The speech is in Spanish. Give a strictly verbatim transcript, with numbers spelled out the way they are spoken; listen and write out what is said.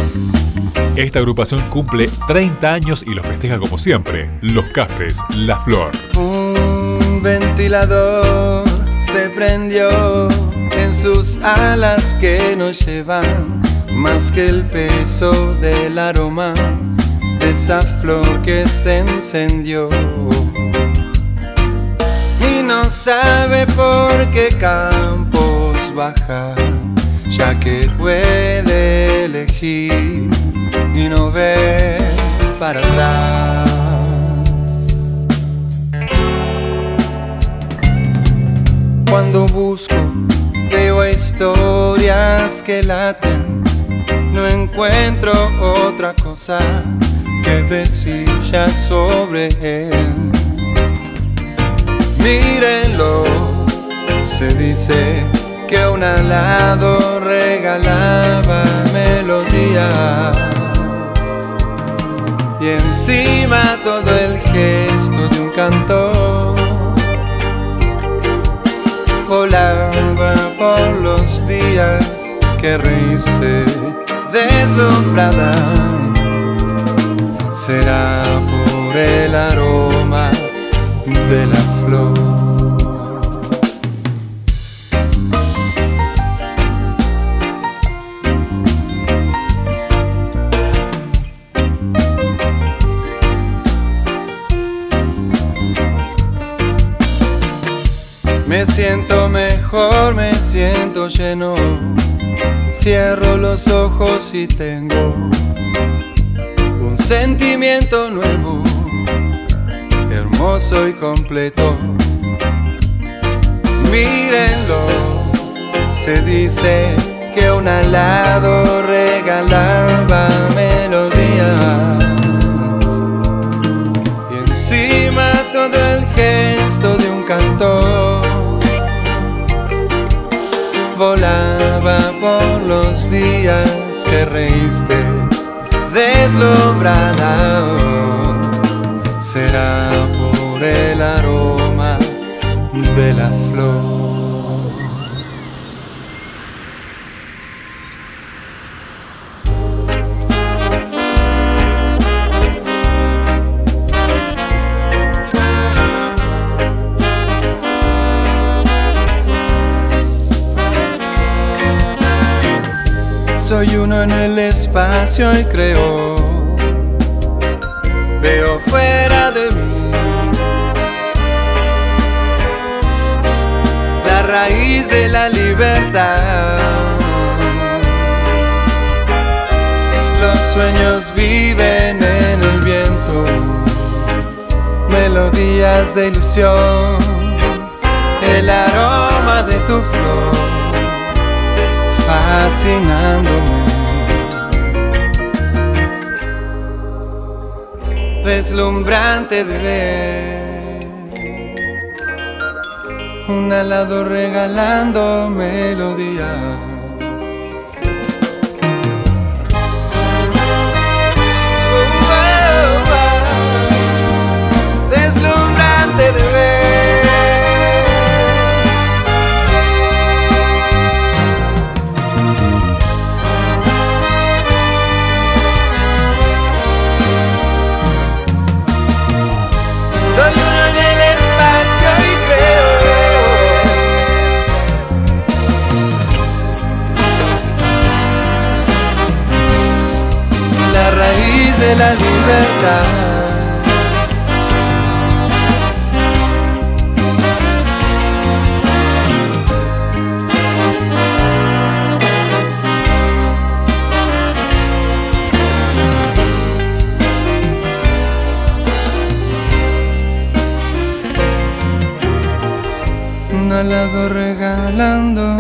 Esta agrupación cumple treinta años y los festeja como siempre. Los Cafres, La Flor. Un ventilador se prendió en sus alas que nos llevan más que el peso del aroma de esa flor que se encendió. Y no sabe por qué campos baja, ya que puede elegir y no ve para atrás. Cuando busco, veo historias que laten, no encuentro otra cosa que decir ya sobre él. Mírenlo, se dice que un alado regalaba melodías y encima todo el gesto de un cantor volaba por los días que reíste deslumbrada. Será por el aroma de la flor. Me siento mejor, me siento lleno. Cierro los ojos y tengo un sentimiento nuevo, hermoso y completo. Mírenlo, se dice que un alado regalaba melodías y encima todo el gesto de un cantor volaba por los días que reíste deslumbrada. Oh, será por el aroma de la flor. Soy uno en el espacio y creo, veo fuera de mí la raíz de la libertad. Los sueños viven en el viento, melodías de ilusión, el aroma de tu flor fascinándome, deslumbrante de ver un alado regalando melodías. Deslumbrante de ver soy uno en el espacio y creo la raíz de la libertad. Un alado regalando